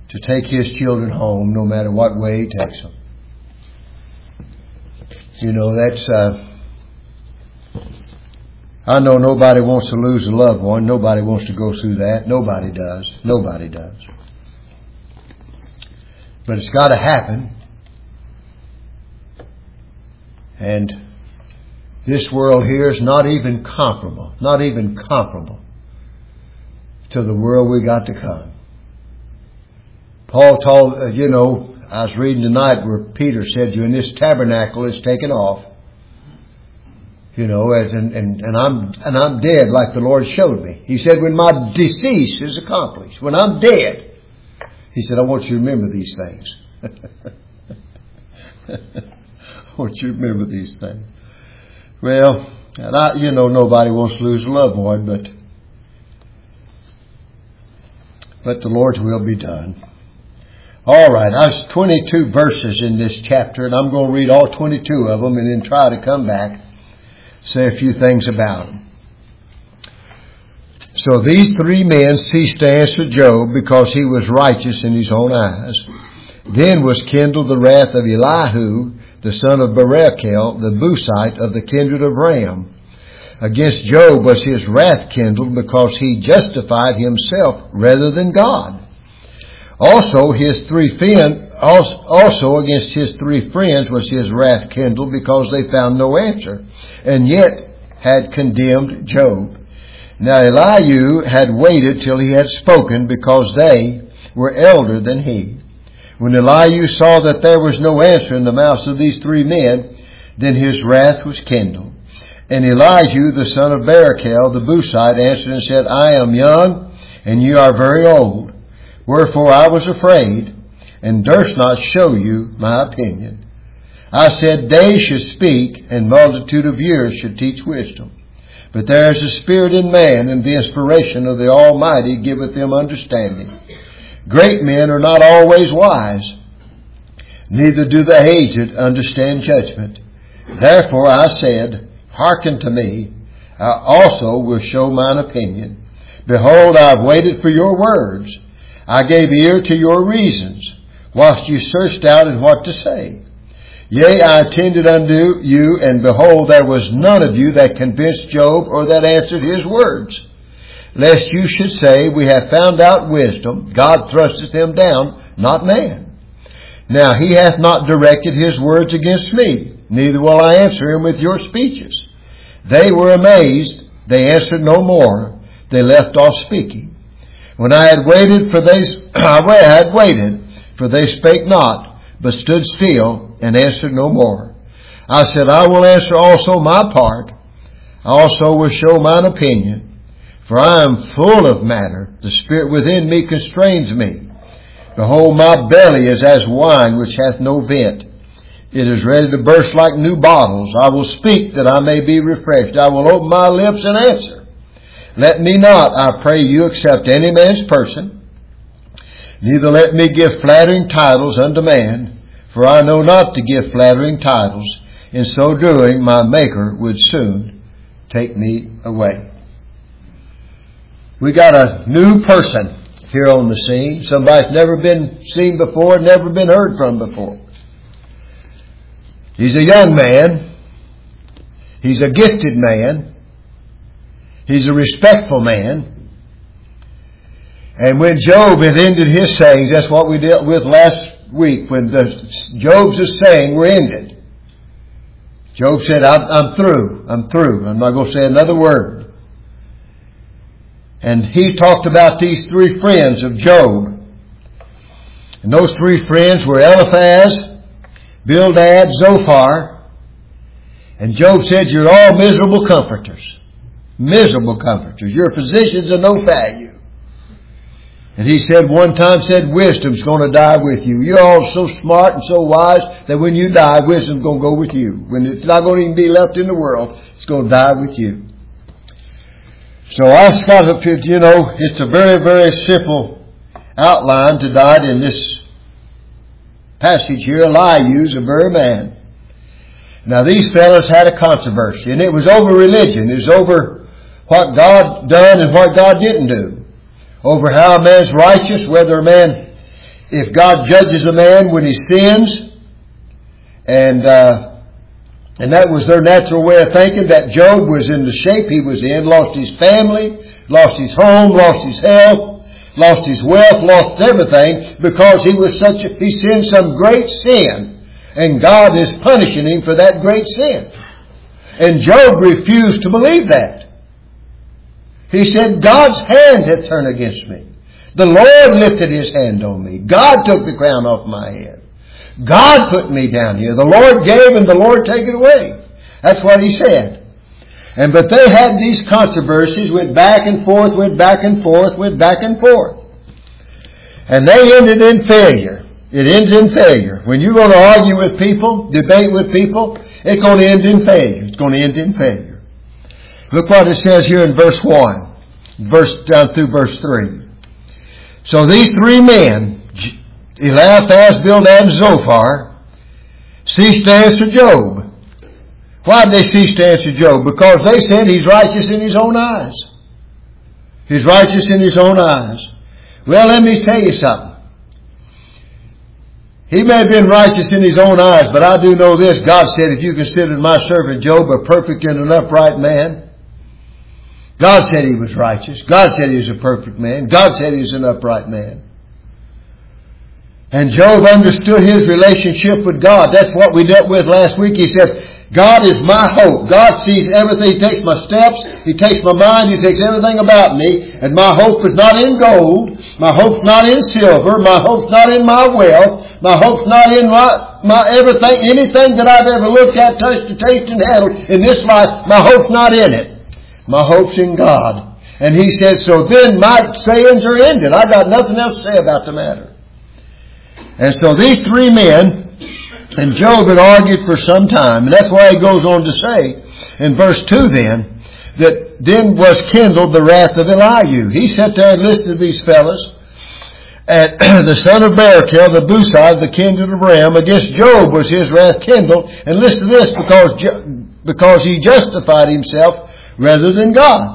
to take his children home no matter what way he takes them. You know, that's, I know nobody wants to lose a loved one. Nobody wants to go through that. Nobody does. Nobody does. But it's got to happen. And this world here is not even comparable. Not even comparable to the world we got to come. Paul told, I was reading tonight where Peter said, "You, and this tabernacle is taken off." And I'm dead like the Lord showed me. He said, when my decease is accomplished, when I'm dead, He said, I want you to remember these things. I want you to remember these things. Well, and nobody wants to lose a loved one, but the Lord's will be done. All right, there's 22 verses in this chapter, and I'm going to read all 22 of them and then try to come back, say a few things about them. So these three men ceased to answer Job because he was righteous in his own eyes. Then was kindled the wrath of Elihu, the son of Barachel, the Buzite of the kindred of Ram. Against Job was his wrath kindled because he justified himself rather than God. Also against his three friends was his wrath kindled because they found no answer, and yet had condemned Job. Now Elihu had waited till he had spoken because they were elder than he. When Elihu saw that there was no answer in the mouths of these three men, then his wrath was kindled. And Elihu, the son of Barachel, the Buzite, answered and said, I am young, and you are very old. Wherefore I was afraid, and durst not show you my opinion. I said, days should speak, and multitude of years should teach wisdom. But there is a spirit in man, and the inspiration of the Almighty giveth them understanding. Great men are not always wise, neither do the aged understand judgment. Therefore I said, hearken to me, I also will show mine opinion. Behold, I have waited for your words. I gave ear to your reasons, whilst you searched out in what to say. Yea, I attended unto you, and behold, there was none of you that convinced Job or that answered his words. Lest you should say, we have found out wisdom, God thrusteth him down, not man. Now he hath not directed his words against me, neither will I answer him with your speeches. They were amazed, they answered no more, they left off speaking. When I had waited, for they spake not, but stood still, and answered no more. I said, I will answer also my part. I also will show mine opinion. For I am full of matter. The spirit within me constrains me. Behold, my belly is as wine which hath no vent. It is ready to burst like new bottles. I will speak that I may be refreshed. I will open my lips and answer. Let me not, I pray you, accept any man's person. Neither let me give flattering titles unto man. For I know not to give flattering titles. In so doing, my Maker would soon take me away. We got a new person here on the scene. Somebody's never been seen before, never been heard from before. He's a young man. He's a gifted man. He's a respectful man. And when Job had ended his sayings, that's what we dealt with last week, when Job's saying were ended. Job said, I'm through. I'm not going to say another word. And he talked about these three friends of Job. And those three friends were Eliphaz, Bildad, Zophar. And Job said, you're all miserable comforters. Miserable comforters. Your physicians of no value. And he said one time, wisdom's going to die with you. You're all so smart and so wise that when you die, wisdom's going to go with you. When it's not going to even be left in the world, it's going to die with you. So I got it's a very, very simple outline to dive in this passage here. Elihu's a very man. Now these fellows had a controversy, and it was over religion. It was over what God done and what God didn't do. Over how a man's righteous, whether a man if God judges a man when he sins, and that was their natural way of thinking, that Job was in the shape he was in, lost his family, lost his home, lost his health, lost his wealth, lost everything, because he sinned some great sin, and God is punishing him for that great sin. And Job refused to believe that. He said, God's hand hath turned against me. The Lord lifted His hand on me. God took the crown off my head. God put me down here. The Lord gave and the Lord take it away. That's what he said. But they had these controversies, went back and forth, went back and forth, went back and forth. And they ended in failure. It ends in failure. When you're going to argue with people, debate with people, it's going to end in failure. It's going to end in failure. Look what it says here in verse 1, down through verse 3. So these three men, Eliphaz, Bildad, and Zophar, ceased to answer Job. Why did they cease to answer Job? Because they said he's righteous in his own eyes. He's righteous in his own eyes. Well, let me tell you something. He may have been righteous in his own eyes, but I do know this. God said, if you consider my servant Job a perfect and an upright man, God said he was righteous. God said he was a perfect man. God said he was an upright man. And Job understood his relationship with God. That's what we dealt with last week. He said, God is my hope. God sees everything. He takes my steps. He takes my mind. He takes everything about me. And my hope is not in gold. My hope's not in silver. My hope's not in my wealth. My hope's not in my everything, anything that I've ever looked at, touched, tasted, and handled in this life. My hope's not in it. My hope's in God. And he said, so then my sayings are ended. I got nothing else to say about the matter. And so these three men, and Job had argued for some time. And that's why he goes on to say in verse 2 then, that then was kindled the wrath of Elihu. He sat there and listened to these fellows. And the son of Barachel, the Buzite, the kindred of Ram, against Job was his wrath kindled. And listen to this, because he justified himself rather than God.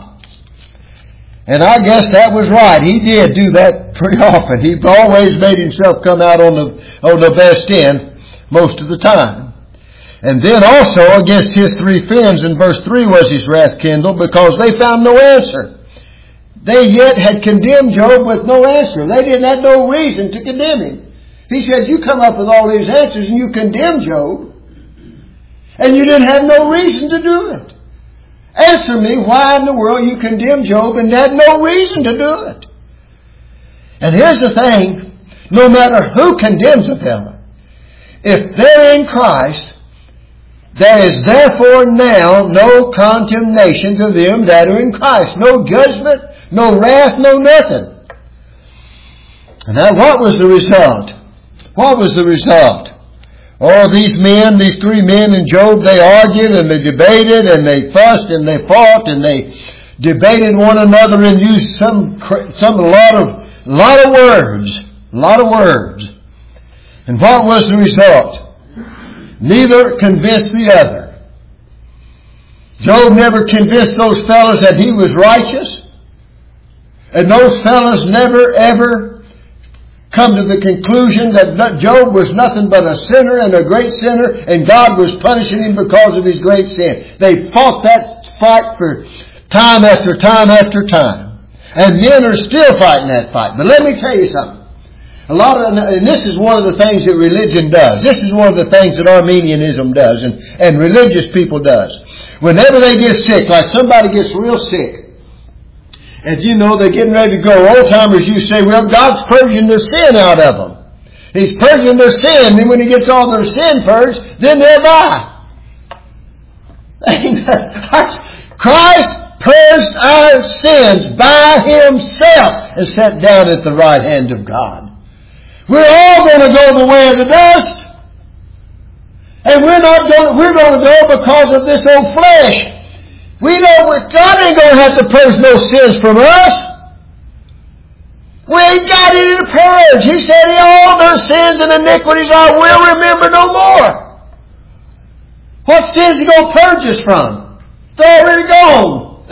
And I guess that was right. He did do that pretty often. He always made himself come out on the best end most of the time. And then also against his three friends in verse 3 was his wrath kindled, because they found no answer. They yet had condemned Job with no answer. They didn't have no reason to condemn him. He said, you come up with all these answers and you condemn Job, and you didn't have no reason to do it. Answer me why in the world you condemn Job and had no reason to do it. And here's the thing, no matter who condemns a fellow, if they're in Christ, there is therefore now no condemnation to them that are in Christ. No judgment, no wrath, no nothing. And now what was the result? What was the result? All these men, these three men and Job, they argued and they debated and they fussed and they fought and they debated one another and used a lot of words. And what was the result? Neither convinced the other. Job never convinced those fellows that he was righteous. And those fellows never ever come to the conclusion that Job was nothing but a sinner and a great sinner, and God was punishing him because of his great sin. They fought that fight for time after time after time. And men are still fighting that fight. But let me tell you something. And this is one of the things that religion does. This is one of the things that Arminianism does and religious people does. Whenever they get sick, like somebody gets real sick, and you know they're getting ready to go, old timers you say, well, God's purging the sin out of them. He's purging their sin, and when He gets all their sin purged, then they'll die. Christ purged our sins by Himself and sat down at the right hand of God. We're all going to go the way of the dust. And we're going to go because of this old flesh. We know God ain't going to have to purge no sins from us. We ain't got any to purge. He said, all their sins and iniquities I will remember no more. What sins He going to purge us from? It's already gone.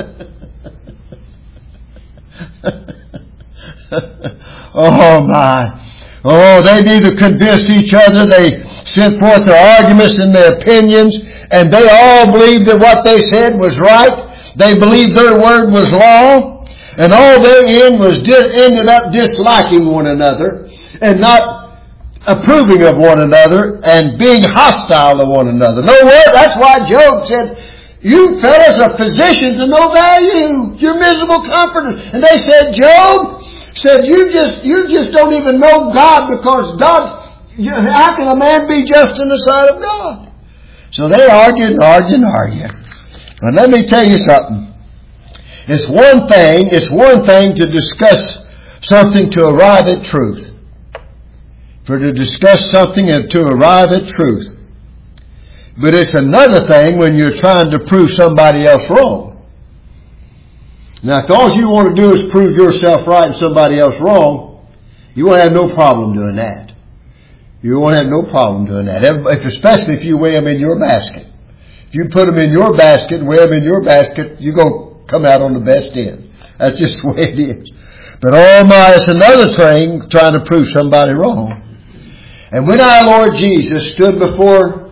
Oh my. Oh, they neither convinced each other. They sent forth their arguments and their opinions, and they all believed that what they said was right. They believed their word was law, and all their end was ended up disliking one another and not approving of one another and being hostile to one another. No word. That's why Job said, "You fellas are physicians of no value. You're miserable comforters." And they said, Job said, you just don't even know God, because God, how can a man be just in the sight of God? So they argued and argued and argued. And let me tell you something. It's one thing to discuss something to arrive at truth. To discuss something and to arrive at truth. But it's another thing when you're trying to prove somebody else wrong. Now, if all you want to do is prove yourself right and somebody else wrong, you won't have no problem doing that. You won't have no problem doing that. Especially if you weigh them in your basket. If you put them in your basket and weigh them in your basket, you're going to come out on the best end. That's just the way it is. But oh my, it's another thing trying to prove somebody wrong. And when our Lord Jesus stood before,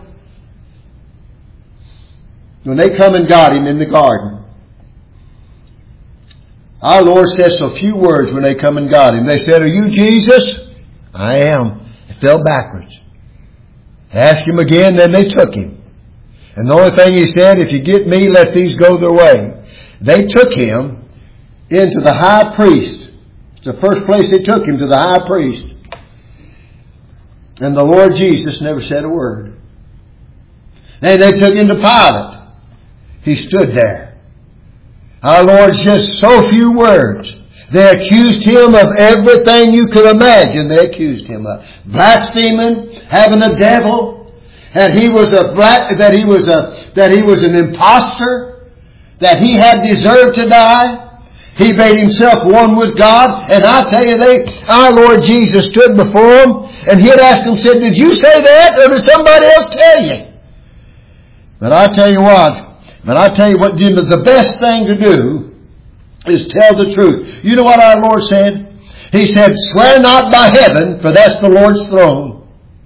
when they come and got him in the garden, our Lord said so few words when they come and got him. They said, "Are you Jesus?" "I am." They fell backwards. They asked him again, then they took him. And the only thing he said, "If you get me, let these go their way." They took him into the high priest. It's the first place they took him, to the high priest. And the Lord Jesus never said a word. Then they took him to Pilate. He stood there. Our Lord's just so few words. They accused him of everything you could imagine. They accused him of blaspheming, having a devil, that he was an imposter, that he had deserved to die. He made himself one with God. And I tell you, our Lord Jesus stood before them, and he'd ask them, said, "Did you say that, or did somebody else tell you?" But I tell you what, the best thing to do is tell the truth. You know what our Lord said? He said, "Swear not by heaven, for that's the Lord's throne.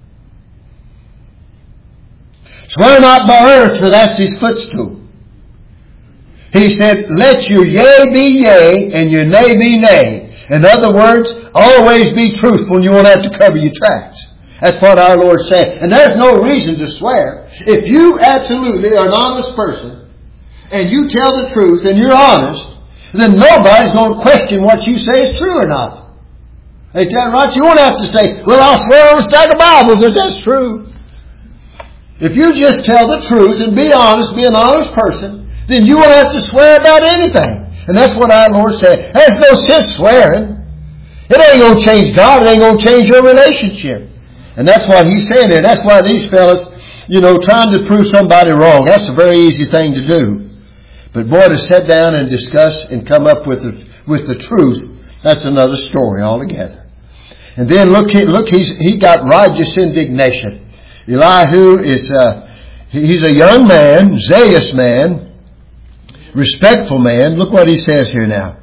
Swear not by earth, for that's his footstool." He said, "Let your yea be yea, and your nay be nay." In other words, always be truthful, and you won't have to cover your tracks. That's what our Lord said. And there's no reason to swear. If you absolutely are an honest person, and you tell the truth, and you're honest, then nobody's going to question what you say is true or not. Ain't that right? You won't have to say, "Well, I'll swear on a stack of Bibles that that's true." If you just tell the truth and be honest, be an honest person, then you won't have to swear about anything. And that's what our Lord said. There's no sense swearing. It ain't going to change God. It ain't going to change your relationship. And that's what He's saying there. That's why these fellas, trying to prove somebody wrong, that's a very easy thing to do. But boy, to sit down and discuss and come up with the truth, that's another story altogether. And then look, he got righteous indignation. Elihu he's a young man, zealous man, respectful man. Look what he says here now.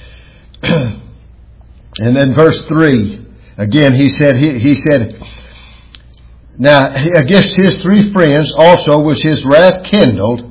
And then verse 3, again he said, now against his three friends also was his wrath kindled,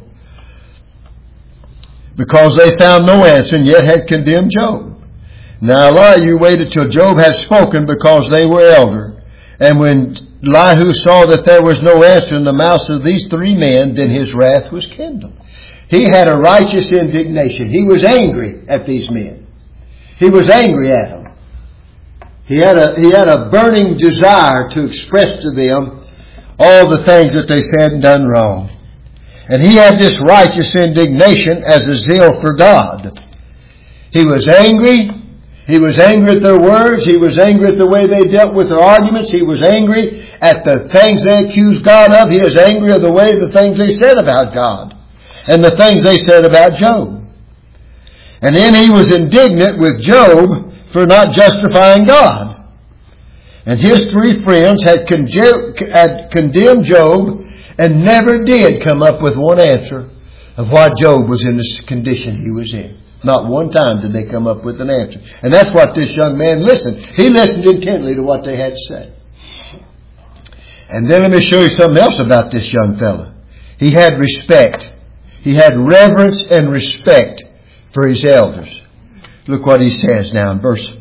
because they found no answer, and yet had condemned Job. Now Elihu waited till Job had spoken, because they were elder. And when Elihu saw that there was no answer in the mouths of these three men, then his wrath was kindled. He had a righteous indignation. He was angry at these men. He was angry at them. He had a burning desire to express to them all the things that they said and done wrong. And he had this righteous indignation as a zeal for God. He was angry. He was angry at their words. He was angry at the way they dealt with their arguments. He was angry at the things they accused God of. He was angry at the way the things they said about God and the things they said about Job. And then he was indignant with Job for not justifying God. And his three friends had condemned Job and never did come up with one answer of why Job was in the condition he was in. Not one time did they come up with an answer. And that's what this young man listened. He listened intently to what they had to say. And then let me show you something else about this young fella. He had respect. He had reverence and respect for his elders. Look what he says now in verse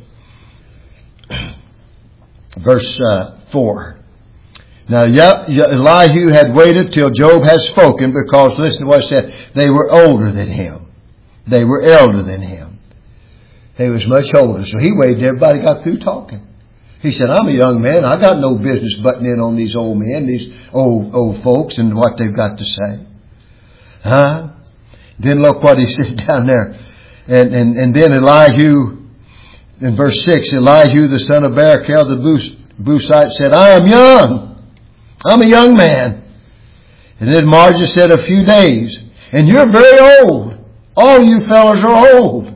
4. Now Elihu had waited till Job had spoken, because listen to what he said. They were older than him. They were elder than him. They was much older. So he waited till everybody got through talking. He said, I'm a young man. I got no business butting in on these old men, these old folks, and what they've got to say. Huh? Then look what he said down there. And then Elihu, in verse 6, Elihu the son of Barachel the Buzite said, I am young. I'm a young man. And then Margin said, a few days. And you're very old. All you fellas are old.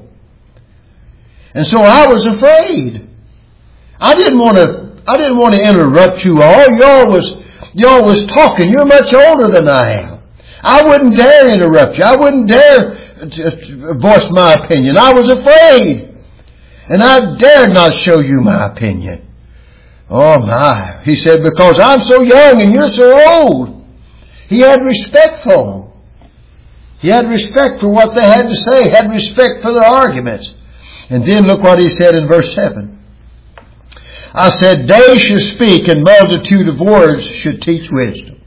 And so I was afraid. I didn't want to interrupt you all. Y'all was talking. You're much older than I am. I wouldn't dare interrupt you. I wouldn't dare voice my opinion. I was afraid. And I dared not show you my opinion. Oh my. He said, because I'm so young and you're so old. He had respect for them. He had respect for what they had to say. He had respect for their arguments. And then look what he said in verse 7. I said, days should speak and multitude of words should teach wisdom.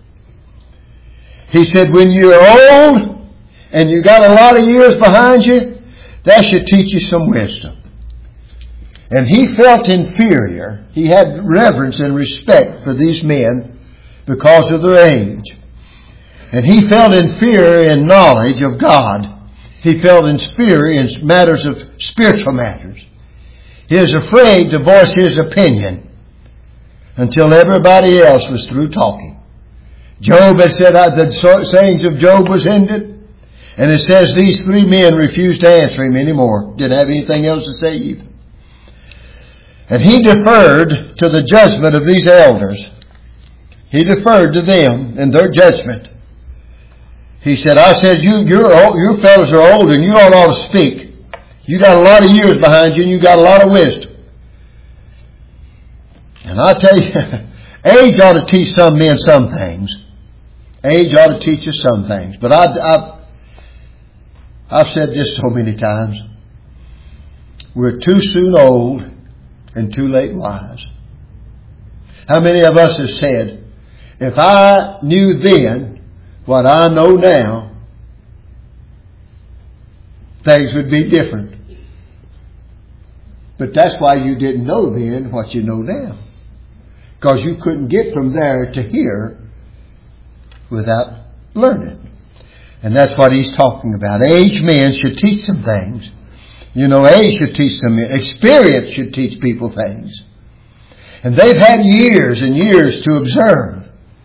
He said, when you're old and you got a lot of years behind you, that should teach you some wisdom. And he felt inferior. He had reverence and respect for these men because of their age. And he felt inferior in knowledge of God. He felt inferior in matters of spiritual matters. He was afraid to voice his opinion until everybody else was through talking. Job had said the sayings of Job was ended. And it says these three men refused to answer him anymore. Didn't have anything else to say either. And he deferred to the judgment of these elders. He deferred to them and their judgment. He said, I said, you fellas are old and you all ought to speak. You got a lot of years behind you and you got a lot of wisdom. And I tell you, age ought to teach some men some things. Age ought to teach us some things. But I've said this so many times. We're too soon old and too late wise. How many of us have said, if I knew then what I know now, things would be different. But that's why you didn't know then what you know now. Because you couldn't get from there to here without learning. And that's what he's talking about. Aged men should teach them things. You know, age should teach them. Experience should teach people things. And they've had years and years to observe.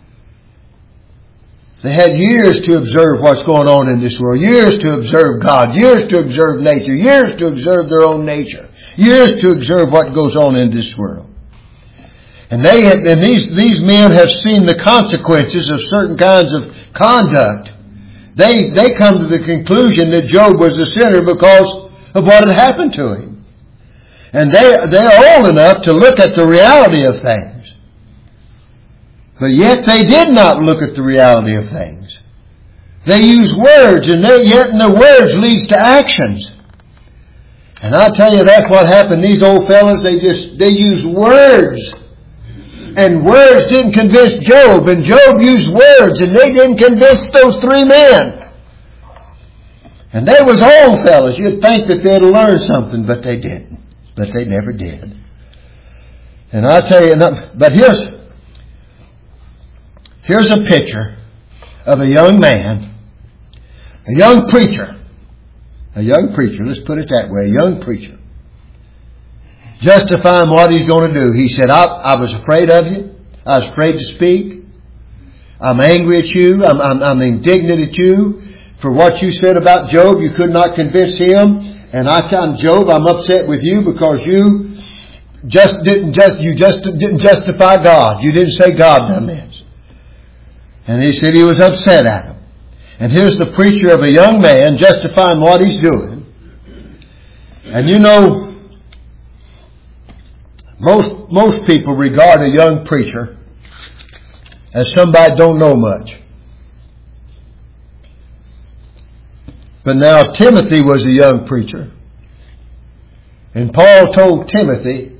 They had years to observe what's going on in this world. Years to observe God. Years to observe nature. Years to observe their own nature. Years to observe what goes on in this world. And these men have seen the consequences of certain kinds of conduct. They come to the conclusion that Job was a sinner because of what had happened to him. And they're old enough to look at the reality of things. But yet they did not look at the reality of things. They use words, and yet in the words leads to actions. And I tell you, that's what happened. These old fellas, they used words. And words didn't convince Job, and Job used words, and they didn't convince those three men. And they was old fellas. You'd think that they'd learn something, but they didn't. But they never did. And I tell you, but here's a picture of a young man, a young preacher, let's put it that way, a young preacher, justifying what he's going to do. He said, I was afraid of you. I was afraid to speak. I'm angry at you. I'm indignant at you for what you said about Job. You could not convince him. And I tell Job, I'm upset with you because you just didn't justify God. You didn't say God done this. And he said he was upset at him. And here's the preacher of a young man justifying what he's doing. And you know, most people regard a young preacher as somebody that don't know much. But now Timothy was a young preacher. And Paul told Timothy,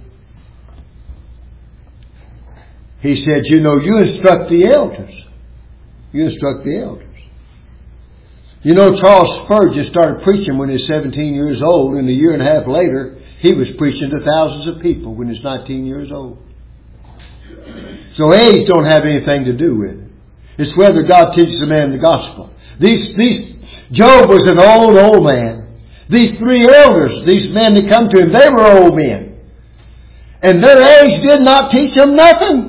he said, you know, you instruct the elders. You instruct the elders. You know, Charles Spurgeon started preaching when he was 17 years old, and a year and a half later, he was preaching to thousands of people when he was 19 years old. So age don't have anything to do with it. It's whether God teaches a man the gospel. Job was an old man. These three elders, these men that come to him, they were old men. And their age did not teach them nothing.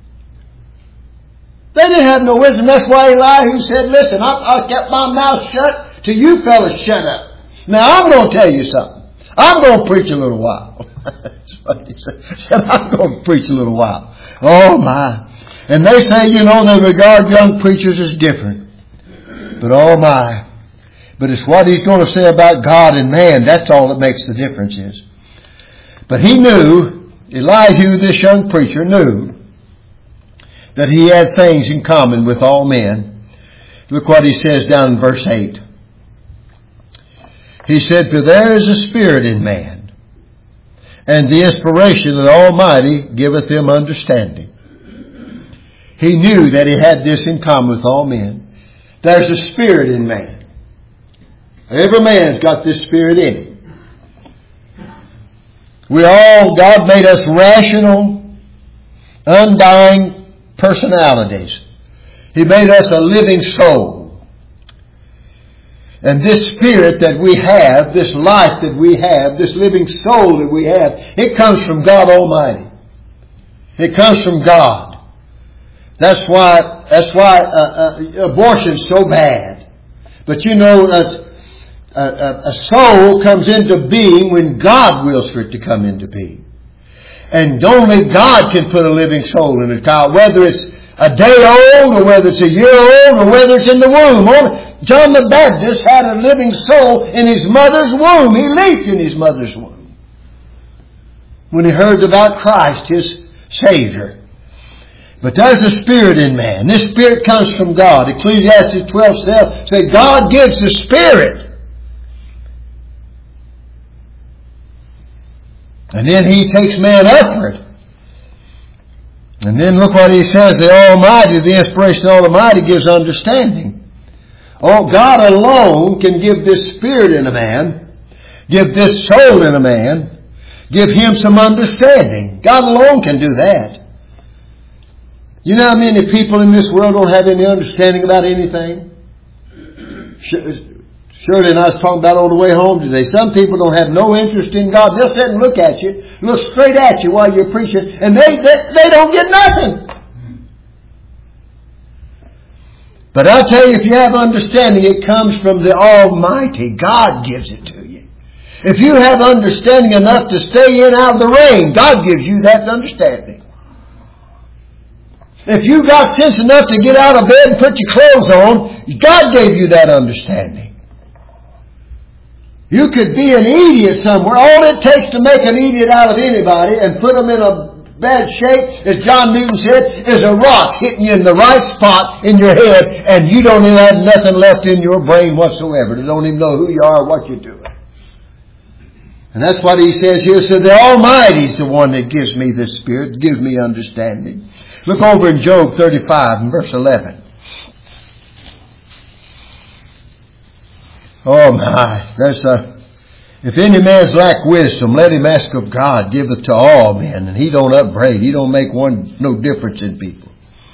They didn't have no wisdom. That's why Elihu said, listen, I kept my mouth shut till you fellas shut up. Now I'm going to tell you something. I'm going to preach a little while. That's what he said. I'm going to preach a little while. Oh my. And they say, you know, they regard young preachers as different. But oh my. But it's what he's going to say about God and man. That's all that makes the difference is. But he knew, Elihu, this young preacher, knew that he had things in common with all men. Look what he says down in verse 8. He said, for there is a spirit in man, and the inspiration of the Almighty giveth him understanding. He knew that he had this in common with all men. There's a spirit in man. Every man's got this spirit in him. God made us rational, undying personalities. He made us a living soul. And this spirit that we have, this life that we have, this living soul that we have, it comes from God Almighty. It comes from God. That's why abortion's so bad. But you know, a soul comes into being when God wills for it to come into being. And only God can put a living soul in a child, whether it's a day old or whether it's a year old or whether it's in the womb. John the Baptist had a living soul in his mother's womb. He leaped in his mother's womb when he heard about Christ, his Savior. But there's a spirit in man. This spirit comes from God. Ecclesiastes 12 says God gives the spirit. And then he takes man upward. And then look what he says. The Almighty, the inspiration of the Almighty gives understanding. Oh, God alone can give this spirit in a man, give this soul in a man, give him some understanding. God alone can do that. You know how many people in this world don't have any understanding about anything? Shirley and I was talking about on the way home today. Some people don't have no interest in God. They'll sit and look at you, look straight at you while you're preaching, and they don't get nothing. But I'll tell you, if you have understanding, it comes from the Almighty. God gives it to you. If you have understanding enough to stay in out of the rain, God gives you that understanding. If you got sense enough to get out of bed and put your clothes on, God gave you that understanding. You could be an idiot somewhere. All it takes to make an idiot out of anybody and put them in a bad shape, as John Newton said, is a rock hitting you in the right spot in your head, and you don't even have nothing left in your brain whatsoever. You don't even know who you are or what you're doing. And that's what he says here. So the Almighty is the one that gives me the Spirit, gives me understanding. Look over in Job 35 and verse 11. Oh my, if any man's lack wisdom, let him ask of God, giveth to all men. And he don't upbraid. He don't make no difference in people.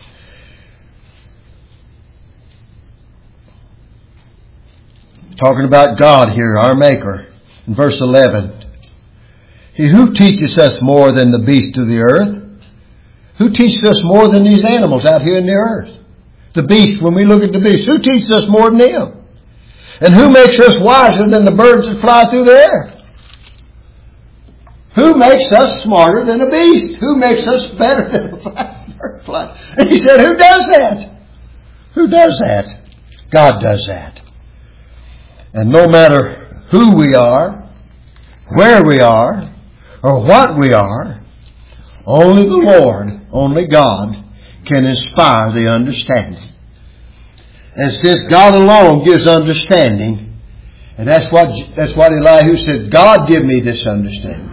Talking about God here, our Maker. In verse 11. He who teaches us more than the beasts of the earth. Who teaches us more than these animals out here in the earth? The beast, when we look at the beast, who teaches us more than them? And who makes us wiser than the birds that fly through the air? Who makes us smarter than a beast? Who makes us better than a bird fly? And he said, who does that? Who does that? God does that. And no matter who we are, where we are, or what we are. Only the Lord, only God, can inspire the understanding. And since God alone gives understanding, and that's what Elihu said, God give me this understanding.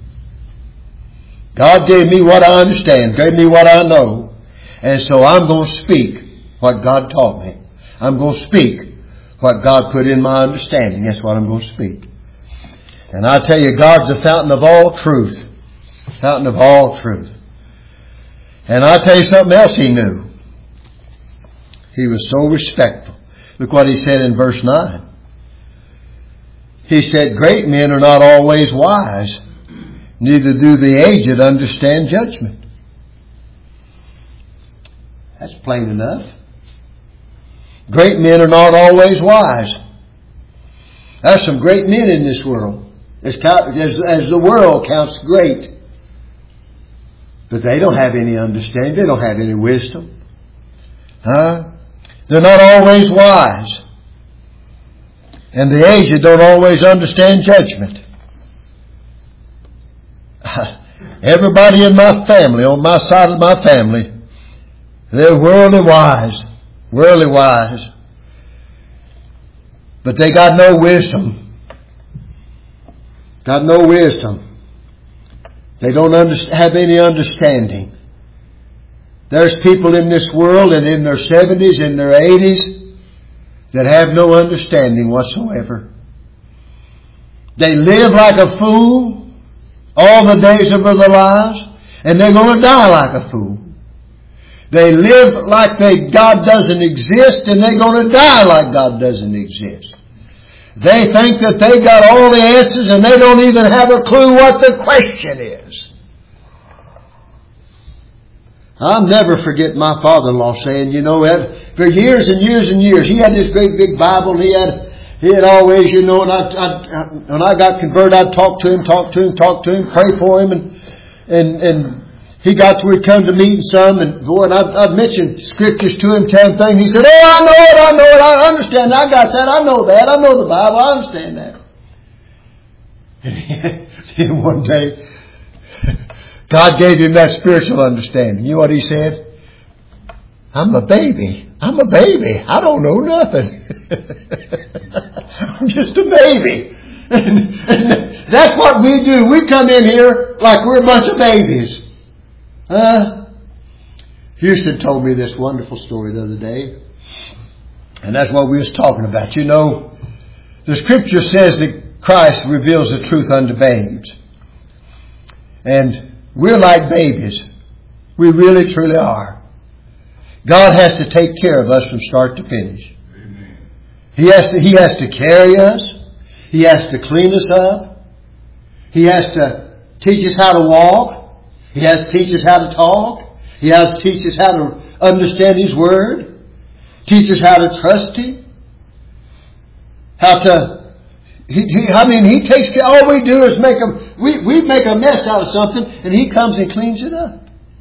God gave me what I understand, gave me what I know. And so I'm going to speak what God taught me. I'm going to speak what God put in my understanding. That's what I'm going to speak. And I tell you, God's the fountain of all truth. Fountain of all truth. And I tell you something else He knew. He was so respectful. Look what He said in verse 9. He said, great men are not always wise, neither do the aged understand judgment. That's plain enough. Great men are not always wise. There's some great men in this world. As the world counts great. But they don't have any understanding. They don't have any wisdom. They're not always wise. And the aged don't always understand judgment. Everybody in my family, on my side of my family, they're worldly wise. Worldly wise. But they got no wisdom. Got no wisdom. They don't have any understanding. There's people in this world and in their 70s, in their 80s, that have no understanding whatsoever. They live like a fool all the days of their lives, and they're going to die like a fool. They live like God doesn't exist, and they're going to die like God doesn't exist. They think that they got all the answers, and they don't even have a clue what the question is. I'll never forget my father-in-law saying, for years and years and years, he had this great big Bible, and he had always, and when I got converted, I'd talk to him, pray for him, and he got to where he'd come to meeting some, and I'd mention scriptures to him, tell him things. He said, I know it, I understand that, I got that, I know the Bible, I understand that. And one day, God gave him that spiritual understanding. You know what he said? I'm a baby. I don't know nothing. I'm just a baby. And that's what we do. We come in here like we're a bunch of babies. Houston told me this wonderful story the other day. And that's what we was talking about. The scripture says that Christ reveals the truth unto babes. And we're like babies. We really, truly are. God has to take care of us from start to finish. Amen. He has to carry us. He has to clean us up. He has to teach us how to walk. He has to teach us how to talk. He has to teach us how to understand His Word. Teach us how to trust Him. He takes care. All we do is we make a mess out of something, and He comes and cleans it up.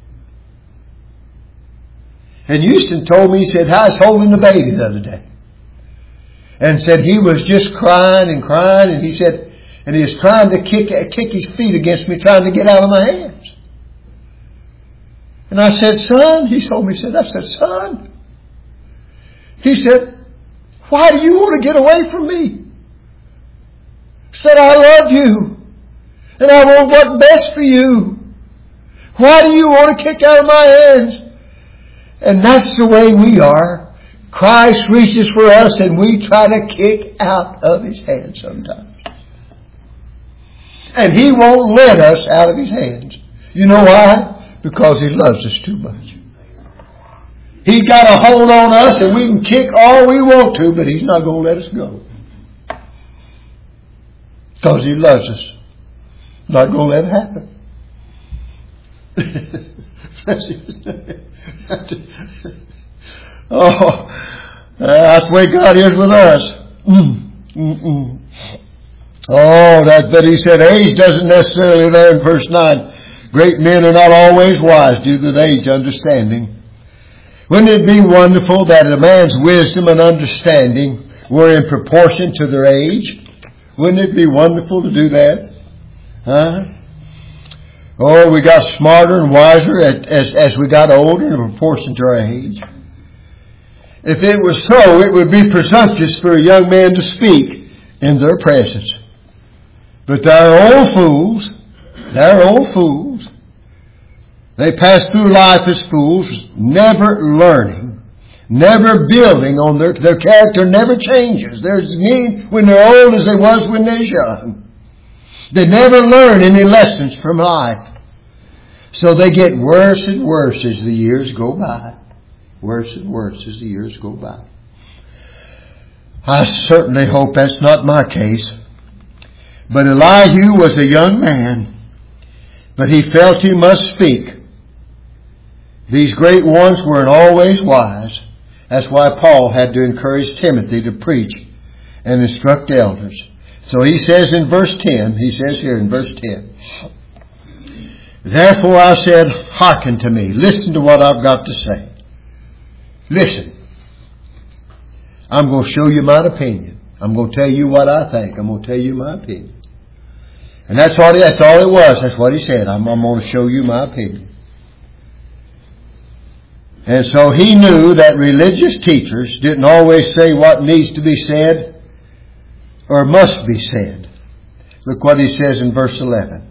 And Houston told me, he said, I was holding the baby the other day. And said he was just crying, and he said, and he was trying to kick his feet against me, trying to get out of my hands. And I said, son, he told me, I said, son. He said, why do you want to get away from me? Said, I love you. And I want what's best for you. Why do you want to kick out of my hands? And that's the way we are. Christ reaches for us and we try to kick out of His hands sometimes. And He won't let us out of His hands. You know why? Because He loves us too much. He's got a hold on us and we can kick all we want to, but He's not going to let us go. Because He loves us. Not going to let it happen. That's the way God is with us. But He said age doesn't necessarily there in verse 9. Great men are not always wise due to the age understanding. Wouldn't it be wonderful that a man's wisdom and understanding were in proportion to their age? Wouldn't it be wonderful to do that? Huh? Oh, we got smarter and wiser as we got older in proportion to our age. If it was so, it would be presumptuous for a young man to speak in their presence. But they're old fools. They're old fools. They pass through life as fools, never learning, never building on their character never changes. They're as mean when they're old as they was when they're young. They never learn any lessons from life. So they get worse and worse as the years go by. Worse and worse as the years go by. I certainly hope that's not my case. But Elihu was a young man, but he felt he must speak. These great ones weren't always wise. That's why Paul had to encourage Timothy to preach and instruct elders. So he says in verse 10, he says here in verse 10, therefore I said, hearken to me. Listen to what I've got to say. Listen. I'm going to show you my opinion. I'm going to tell you what I think. I'm going to tell you my opinion. And that's all it was. That's what he said. I'm going to show you my opinion. And so he knew that religious teachers didn't always say what needs to be said or must be said. Look what he says in verse 11.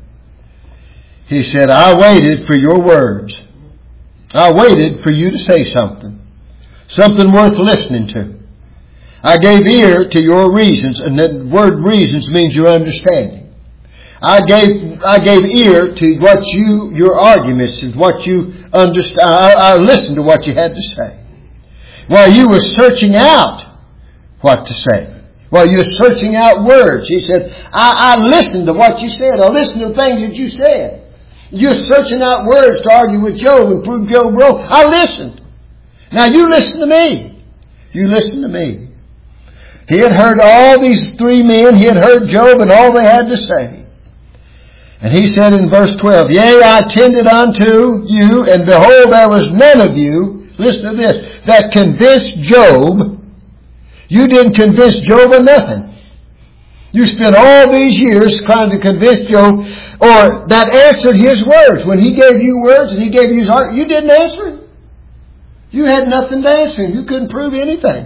He said, I waited for your words. I waited for you to say something. Something worth listening to. I gave ear to your reasons, and that word reasons means your understanding. I gave ear to what your arguments and what you understand. I listened to what you had to say. While you were searching out what to say. While you were searching out words. He said, I listened to what you said. I listened to the things that you said. You're searching out words to argue with Job and prove Job wrong. I listened. Now you listen to me. You listen to me. He had heard all these three men. He had heard Job and all they had to say. And he said in verse 12, yea, I tended unto you, and behold, there was none of you, listen to this, that convinced Job. You didn't convince Job of nothing. You spent all these years trying to convince Job, or that answered his words. When he gave you words and he gave you his heart, you didn't answer him. You had nothing to answer him. You couldn't prove anything.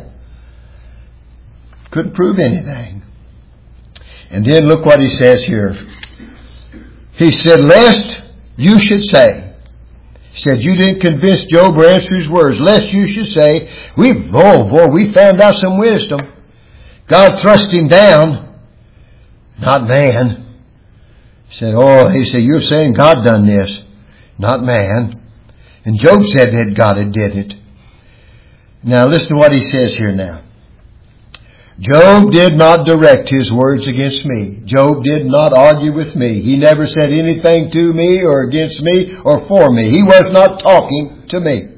Couldn't prove anything. And then look what he says here. He said, lest you should say. He said, you didn't convince Job or answer his words. Lest you should say, we found out some wisdom. God thrust him down, not man. He said, you're saying God done this, not man. And Job said that God had did it. Now listen to what he says here now. Job did not direct his words against me. Job did not argue with me. He never said anything to me or against me or for me. He was not talking to me.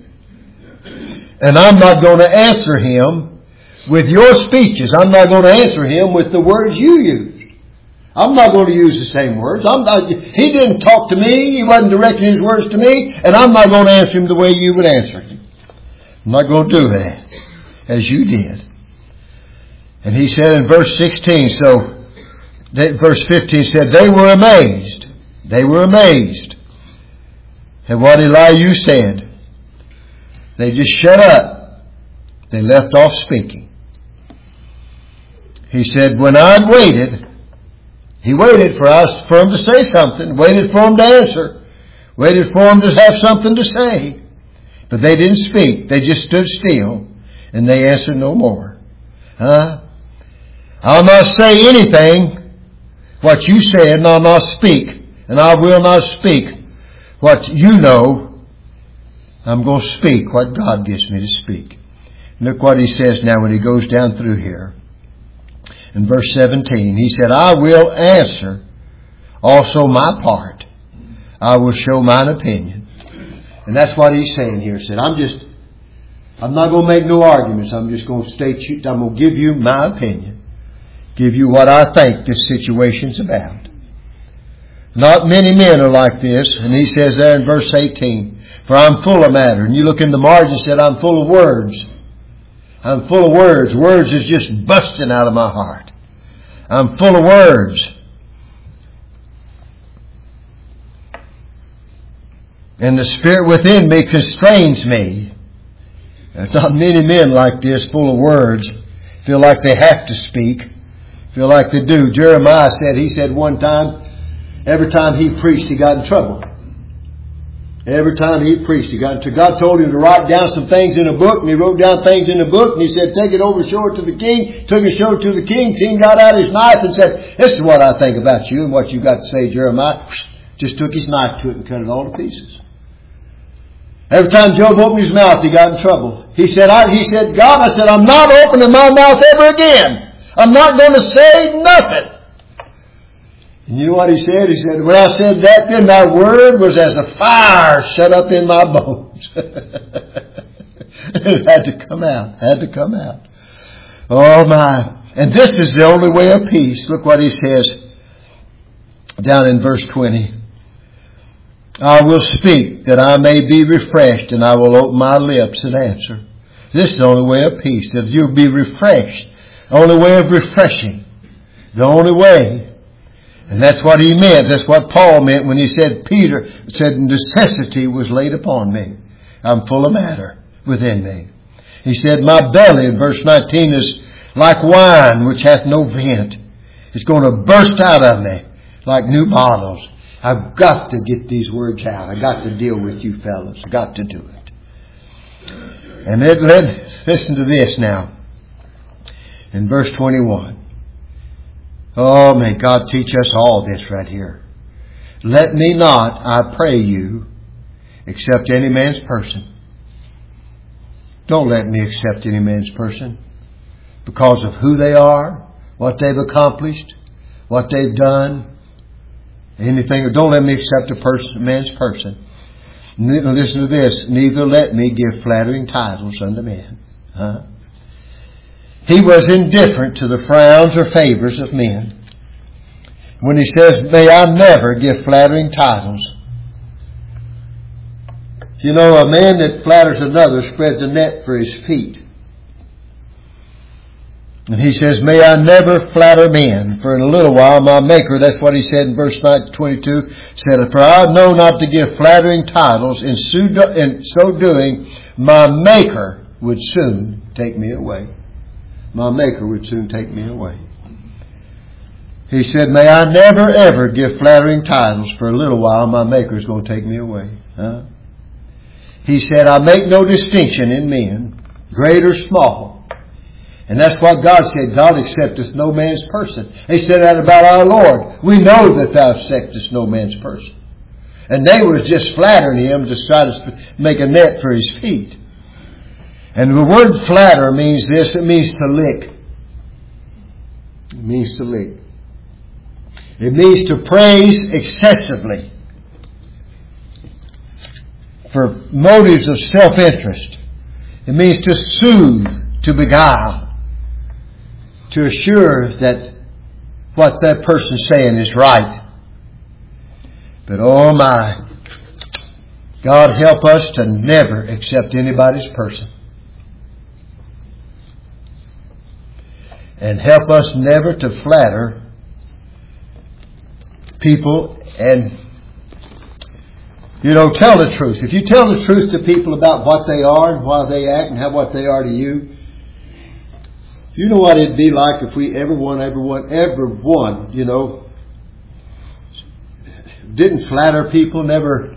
And I'm not going to answer him with your speeches. I'm not going to answer him with the words you used. I'm not going to use the same words. He didn't talk to me. He wasn't directing his words to me. And I'm not going to answer him the way you would answer him. I'm not going to do that as you did. And he said in verse 16, verse 15 said, they were amazed. They were amazed at what Elihu said. They just shut up. They left off speaking. He said, when I'd waited, he waited for him to say something, waited for him to answer, waited for him to have something to say. But they didn't speak. They just stood still and they answered no more. I'll not say anything what you said, and I'll not speak, and I will not speak what you know. I'm going to speak what God gives me to speak. Look what he says now when he goes down through here. In verse 17, he said, I will answer also my part. I will show mine opinion. And that's what he's saying here. He said, I'm not going to make no arguments. I'm just going to I'm going to give you my opinion. Give you what I think this situation's about. Not many men are like this. And he says there in verse 18, for I'm full of matter. And you look in the margin, it said, I'm full of words. I'm full of words. Words is just busting out of my heart. I'm full of words. And the Spirit within me constrains me. There's not many men like this, full of words, feel like they have to speak, feel like they do. Jeremiah said one time, every time he preached, he got in trouble. Every time he preached, he got into. God told him to write down some things in a book, and he wrote down things in the book, and he said, take it over, show it to the king. Took it, showed it to the king. King got out his knife and said, this is what I think about you and what you got to say, Jeremiah. Just took his knife to it and cut it all to pieces. Every time Job opened his mouth, he got in trouble. He said, God, I'm not opening my mouth ever again. I'm not going to say nothing. And you know what he said? He said, when I said that, then that word was as a fire shut up in my bones. It had to come out. Had to come out. Oh my. And this is the only way of peace. Look what he says down in verse 20. I will speak that I may be refreshed, and I will open my lips and answer. This is the only way of peace, that you'll be refreshed. The only way of refreshing. The only way. And that's what he meant. That's what Paul meant when he said, Peter said, necessity was laid upon me. I'm full of matter within me. He said, my belly, in verse 19, is like wine which hath no vent. It's going to burst out of me like new bottles. I've got to get these words out. I've got to deal with you fellas. I've got to do it. And listen to this now. In verse 21. Oh, may God teach us all this right here. Let me not, I pray you, accept any man's person. Don't let me accept any man's person because of who they are, what they've accomplished, what they've done, anything. Don't let me accept a man's person. Listen to this. Neither let me give flattering titles unto men. He was indifferent to the frowns or favors of men. When he says, may I never give flattering titles. You know, a man that flatters another spreads a net for his feet. And he says, may I never flatter men, for in a little while my Maker, that's what he said in verse 22, said, for I know not to give flattering titles, in so doing, my Maker would soon take me away. My Maker would soon take me away. He said, may I never ever give flattering titles, for a little while my Maker is going to take me away. He said, I make no distinction in men, great or small. And that's what God said. God accepteth no man's person. He said that about our Lord. We know that thou acceptest no man's person. And they were just flattering him to try to make a net for his feet. And the word flatter means this. It means to lick. It means to lick. It means to praise excessively for motives of self-interest. It means to soothe, to beguile, to assure that what that person's saying is right. But oh my, God help us to never accept anybody's person. And help us never to flatter people and, tell the truth. If you tell the truth to people about what they are and why they act and what they are to you, you know what it'd be like if we everyone, didn't flatter people, never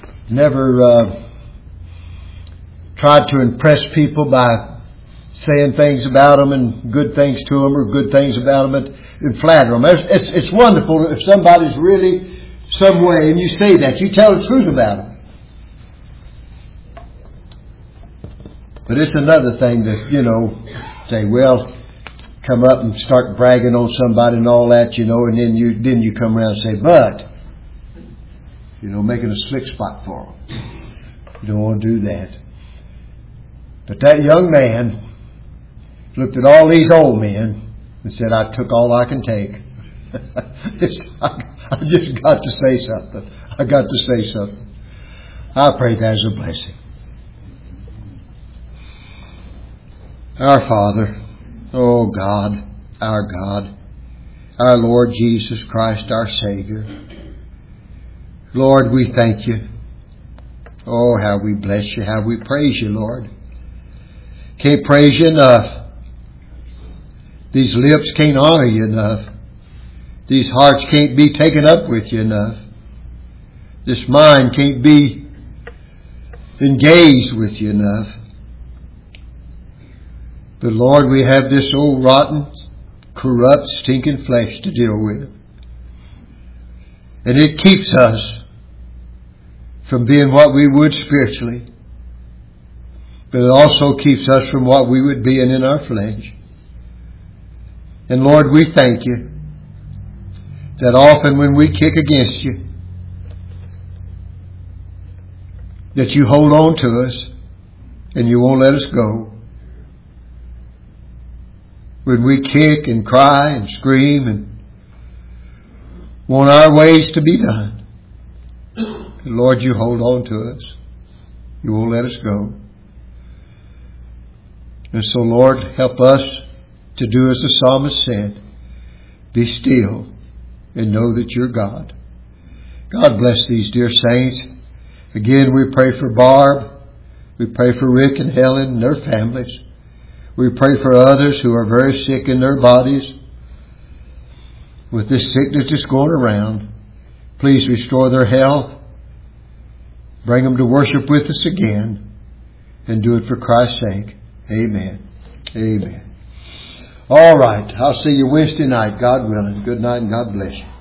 tried to impress people by saying things about them and good things to them or good things about them and flatter them. It's wonderful if somebody's really some way and you say that. You tell the truth about them. But it's another thing to, say, well, come up and start bragging on somebody and all that, and then you come around and say, but, making a slick spot for them. You don't want to do that. But that young man looked at all these old men and said, I took all I can take. I just got to say something. I got to say something. I pray that's a blessing. Our Father, oh God, our Lord Jesus Christ, our Savior. Lord, we thank you Oh, how we bless you, how we praise you, Lord. Can't praise you enough. These lips can't honor you enough. These hearts can't be taken up with you enough. This mind can't be engaged with you enough. But Lord, we have this old rotten, corrupt, stinking flesh to deal with. And it keeps us from being what we would spiritually. But it also keeps us from what we would be in our flesh. And Lord, we thank you that often when we kick against you, that you hold on to us and you won't let us go. When we kick and cry and scream and want our ways to be done, Lord, you hold on to us. You won't let us go. And so, Lord, help us to do as the psalmist said, be still and know that you're God. God bless these dear saints. Again, we pray for Barb. We pray for Rick and Helen and their families. We pray for others who are very sick in their bodies with this sickness that's going around. Please restore their health. Bring them to worship with us again. And do it for Christ's sake. Amen. Amen. All right. I'll see you Wednesday night, God willing. Good night and God bless you.